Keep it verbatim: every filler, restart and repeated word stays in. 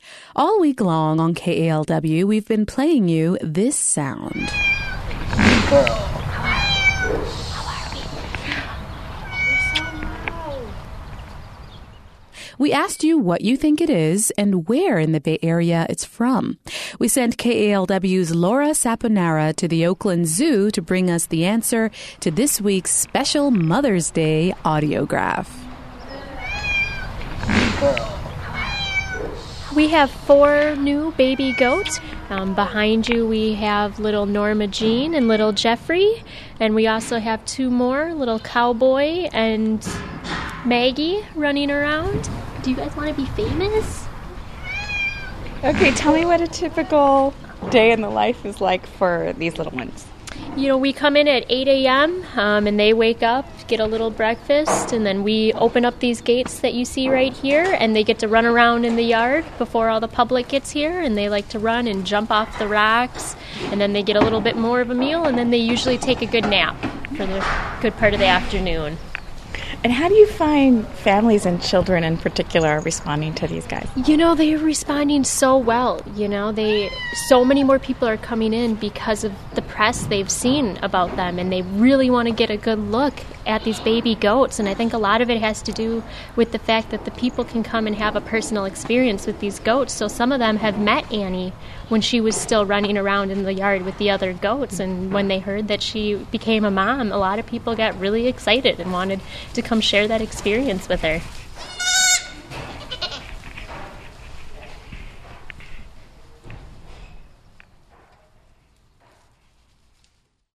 All week long on K A L W, we've been playing you this sound. We asked you what you think it is and where in the Bay Area it's from. We sent K A L W's Laura Saponara to the Oakland Zoo to bring us the answer to this week's special Mother's Day audiograph. We have four new baby goats. Um, behind you we have little Norma Jean and little Jeffrey. And we also have two more, little Cowboy and Maggie running around. Do you guys want to be famous? Okay, tell me what a typical day in the life is like for these little ones. You know, we come in at eight a.m. Um, and they wake up, get a little breakfast, and then we open up these gates that you see right here, and they get to run around in the yard before all the public gets here, and they like to run and jump off the rocks, and then they get a little bit more of a meal, and then they usually take a good nap for the good part of the afternoon. And how do you find families and children in particular are responding to these guys? You know, they're responding so well. You know, they so many more people are coming in because of the press they've seen about them, and they really want to get a good look at these baby goats. And I think a lot of it has to do with the fact that the people can come and have a personal experience with these goats. So some of them have met Annie when she was still running around in the yard with the other goats, and when they heard that she became a mom, a lot of people got really excited and wanted to come share that experience with her.